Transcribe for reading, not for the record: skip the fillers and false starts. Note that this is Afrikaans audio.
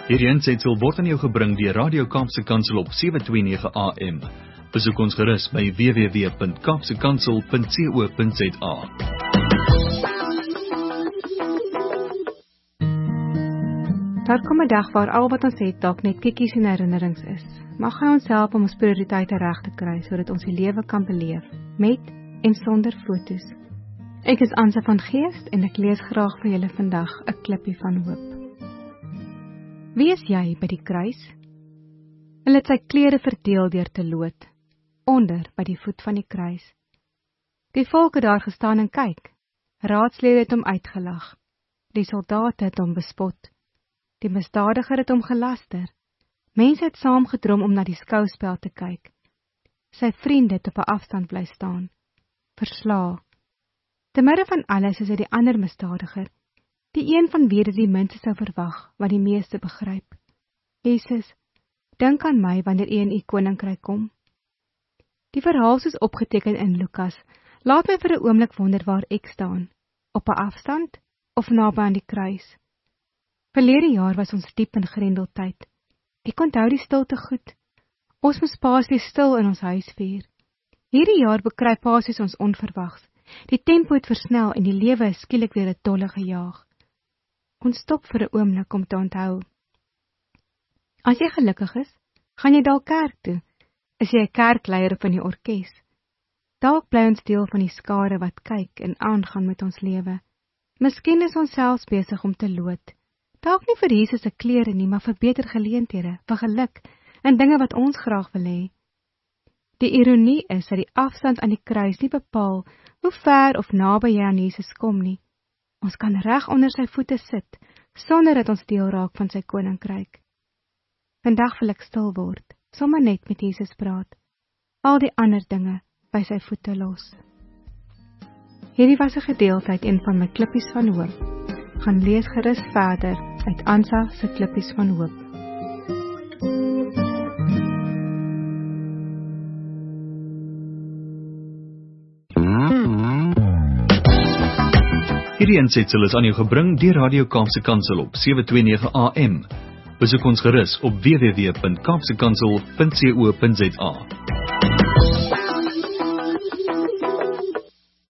Hierdie aansetsel word aan jou gebring deur Radio Kaapse Kansel op 729 AM. Besoek ons gerus by www.kapsekansel.co.za. Daar kom 'n dag waar al wat ons het dalk net kikkies en herinnerings is. Mag hy ons help om ons prioriteite reg te kry, sodat ons die lewe kan beleef, met en sonder foto's. Ek is Ansa van Geest en ek lees graag vir julle vandag 'n klippie van hoop. Wie is jy by die kruis? Hulle het sy klere verdeel deur te lood, onder by die voet van die kruis. Die volk het daar gestaan en kyk, raadslede het hom uitgelag, die soldate het hom bespot, die misdadiger het hom gelaster, mense het saamgedrom om na die skouspel te kyk, sy vriende het op 'n afstand bly staan, versla. Te midde van alles is hy die ander misdadiger, die een van wie dit die minste sou verwag, wat die meeste begryp. Jesus, dink aan my wanneer u in u koninkryk kom. Die verhaal soos opgeteken in Lukas, laat my vir 'n oomblik wonder waar ek staan, op 'n afstand of naby aan die kruis. Verlede jaar was ons diep in grendeltyd. Ek onthou die stilte goed. Ons moes Paasfees stil in ons huis vier. Hierdie jaar bekry Paasfees ons onverwags. Die tempo het versnel en die lewe is skielik weer 'n dolle gejaag. Ons stop vir 'n oomblik om te onthou. As jy gelukkig is, gaan jy dalk kerk toe. Is jy 'n kerkleier of in die orkes? Dalk bly ons deel van die skare wat kyk en aangaan met ons lewe. Miskien is ons selfs besig om te lood. Dalk nie vir Jesus se klere nie, maar vir beter geleenthede, vir geluk en dinge wat ons graag wil hê. Die ironie is dat die afstand aan die kruis nie bepaal hoe ver of naby jy aan Jesus kom nie. Ons kan reg onder sy voete sit, sonder dat ons deel raak van sy koninkryk. Vandag wil ek stil word, sommer net met Jesus praat, al die ander dinge by sy voete los. Hierdie was 'n gedeelte uit een van my klippies van hoop. Gaan lees gerus verder uit Ansa se klippies van hoop. Hierdie aansetsel is aan jou gebring deur Radio Kaapse Kansel op 729 AM. Besoek ons gerus op www.kapsekansel.co.za.